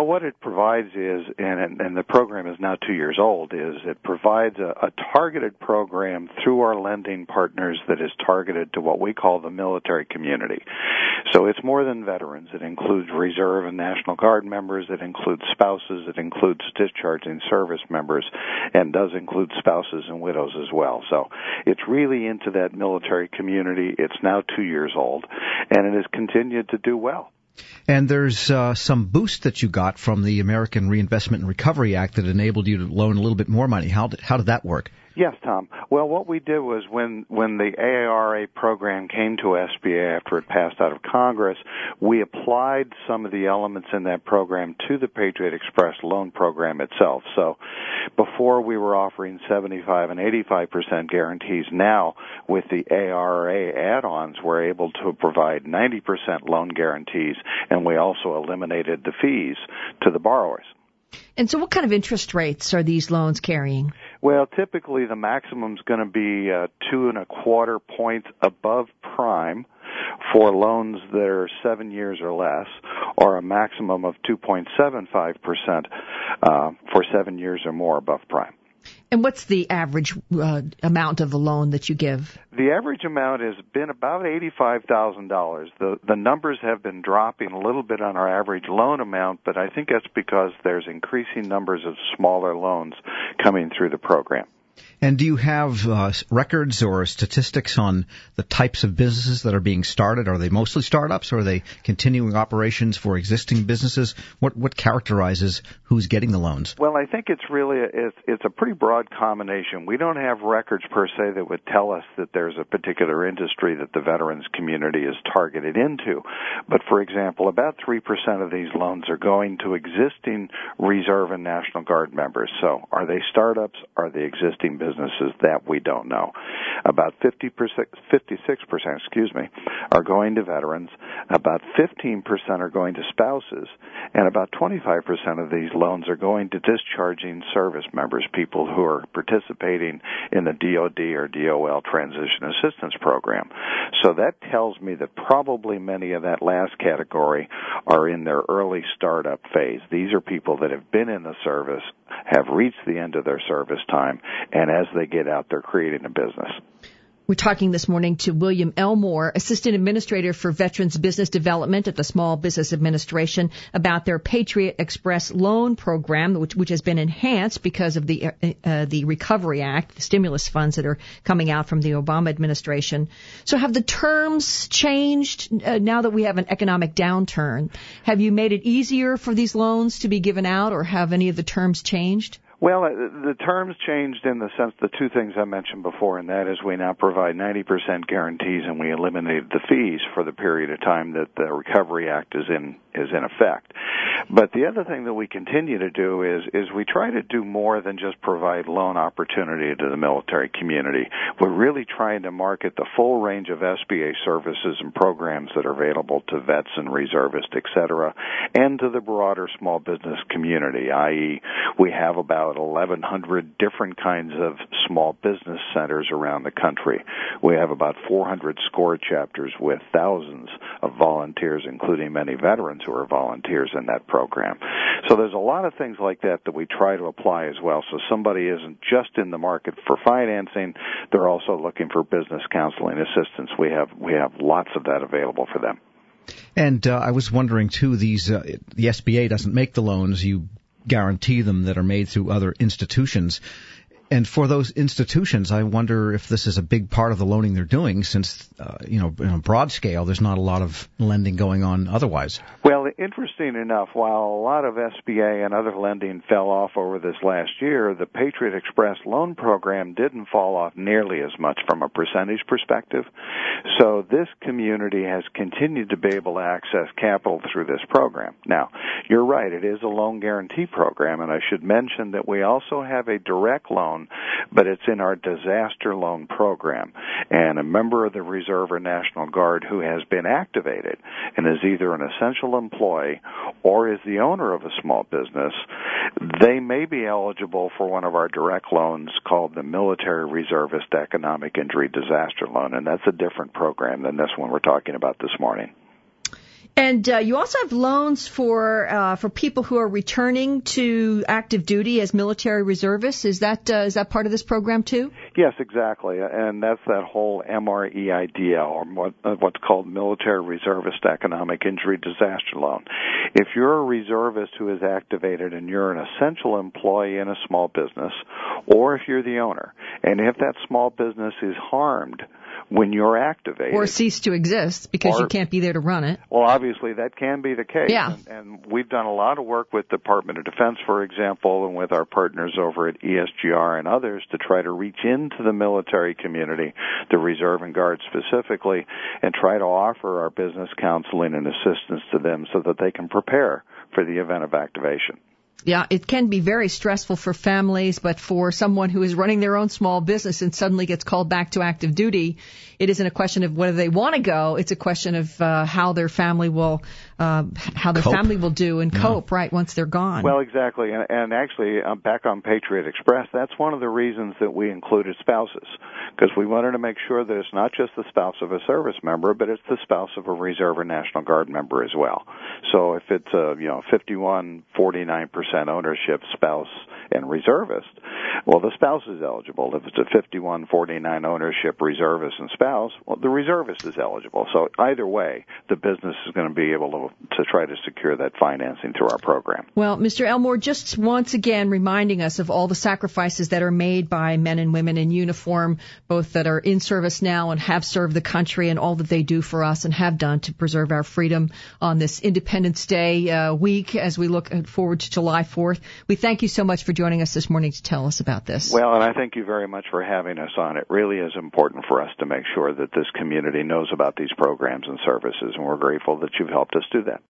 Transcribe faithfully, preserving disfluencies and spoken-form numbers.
what it provides is, and, and the program is now two years old, is it provides a, a targeted program through our lending partners that is targeted to what we call the military community. So it's more than veterans. It includes Reserve and National Guard members. It includes spouses. It includes discharging service members, and does include spouses and widows as well. So it's really into that military community. It's now two years old, and it has continued to do well. And there's uh, some boost that you got from the American Reinvestment and Recovery Act that enabled you to loan a little bit more money. How did, how did that work? Yes, Tom. Well, what we did was when, when the A A R A program came to S B A after it passed out of Congress, we applied some of the elements in that program to the Patriot Express loan program itself. So before we were offering seventy-five and eighty-five percent guarantees. Now, with the A A R A add-ons, we're able to provide ninety percent loan guarantees, and we also eliminated the fees to the borrowers. And so what kind of interest rates are these loans carrying? Well, typically the maximum is going to be uh, two and a quarter points above prime for loans that are seven years or less, or a maximum of two point seven five percent uh, for seven years or more above prime. And what's the average uh, amount of the loan that you give? The average amount has been about eighty-five thousand dollars. The the numbers have been dropping a little bit on our average loan amount, but I think that's because there's increasing numbers of smaller loans coming through the program. And do you have uh, records or statistics on the types of businesses that are being started? Are they mostly startups, or are they continuing operations for existing businesses? What what characterizes who's getting the loans? Well, I think it's really a, it's, it's a pretty broad combination. We don't have records per se that would tell us that there's a particular industry that the veterans community is targeted into. But for example, about three percent of these loans are going to existing Reserve and National Guard members. So are they startups? Are they existing businesses? Businesses that we don't know. About fifty percent, fifty-six percent, excuse me, are going to veterans. About fifteen percent are going to spouses, and about twenty-five percent of these loans are going to discharging service members, people who are participating in the D O D or D O L Transition Assistance Program. So that tells me that probably many of that last category are in their early startup phase. These are people that have been in the service, have reached the end of their service time, and as they get out, they're creating a business. We're talking this morning to William Elmore, Assistant Administrator for Veterans Business Development at the Small Business Administration, about their Patriot Express loan program, which, which has been enhanced because of the uh, the Recovery Act, the stimulus funds that are coming out from the Obama administration. So have the terms changed uh, now that we have an economic downturn? Have you made it easier for these loans to be given out, or have any of the terms changed? Well, the terms changed in the sense, the two things I mentioned before, and that is we now provide ninety percent guarantees, and we eliminated the fees for the period of time that the Recovery Act is in is in effect. But the other thing that we continue to do is is we try to do more than just provide loan opportunity to the military community. We're really trying to market the full range of S B A services and programs that are available to vets and reservists, et cetera, and to the broader small business community, that is we have about eleven hundred different kinds of small business centers around the country. We have about four hundred SCORE chapters with thousands of volunteers, including many veterans who are volunteers in that program. So there's a lot of things like that that we try to apply as well. So somebody isn't just in the market for financing, they're also looking for business counseling assistance. We have we have lots of that available for them. And uh, I was wondering, too, these uh, the S B A doesn't make the loans. You guarantee them that are made through other institutions. And for those institutions, I wonder if this is a big part of the loaning they're doing, since, uh, you know, on a broad scale, there's not a lot of lending going on otherwise. Well, interesting enough, while a lot of S B A and other lending fell off over this last year, the Patriot Express loan program didn't fall off nearly as much from a percentage perspective. So this community has continued to be able to access capital through this program. Now, you're right, it is a loan guarantee program, and I should mention that we also have a direct loan, but it's in our disaster loan program. And a member of the Reserve or National Guard who has been activated and is either an essential employee or is the owner of a small business, they may be eligible for one of our direct loans called the Military Reservist Economic Injury Disaster Loan, and that's a different program than this one we're talking about this morning. And uh, you also have loans for uh, for people who are returning to active duty as military reservists. Is that uh, is that part of this program too? Yes, exactly, and that's that whole M R E I D L, or what, uh, what's called Military Reservist Economic Injury Disaster Loan. If you're a reservist who is activated and you're an essential employee in a small business, or if you're the owner, and if that small business is harmed when you're activated. Or cease to exist because or, you can't be there to run it. Well, obviously that can be the case. Yeah. And, and we've done a lot of work with the Department of Defense, for example, and with our partners over at E S G R and others to try to reach into the military community, the Reserve and Guard specifically, and try to offer our business counseling and assistance to them so that they can prepare for the event of activation. Yeah, it can be very stressful for families, but for someone who is running their own small business and suddenly gets called back to active duty, it isn't a question of whether they want to go. It's a question of uh, how their family will uh, how their cope. family will do and yeah. cope, right, once they're gone. Well, exactly. And, and actually, uh, back on Patriot Express, that's one of the reasons that we included spouses, because we wanted to make sure that it's not just the spouse of a service member, but it's the spouse of a Reserve or National Guard member as well. So if it's a, you know, fifty-one, forty-nine percent ownership spouse and reservist, well, the spouse is eligible. If it's a fifty-one, forty-nine ownership reservist and spouse, well, the reservist is eligible. So either way, the business is going to be able to, to try to secure that financing through our program. Well, Mister Elmore, just once again reminding us of all the sacrifices that are made by men and women in uniform, both that are in service now and have served the country, and all that they do for us and have done to preserve our freedom on this Independence Day uh, week as we look forward to July fourth. We thank you so much for joining us this morning to tell us about this. Well, and I thank you very much for having us on. It really is important for us to make sure that this community knows about these programs and services, and we're grateful that you've helped us do that.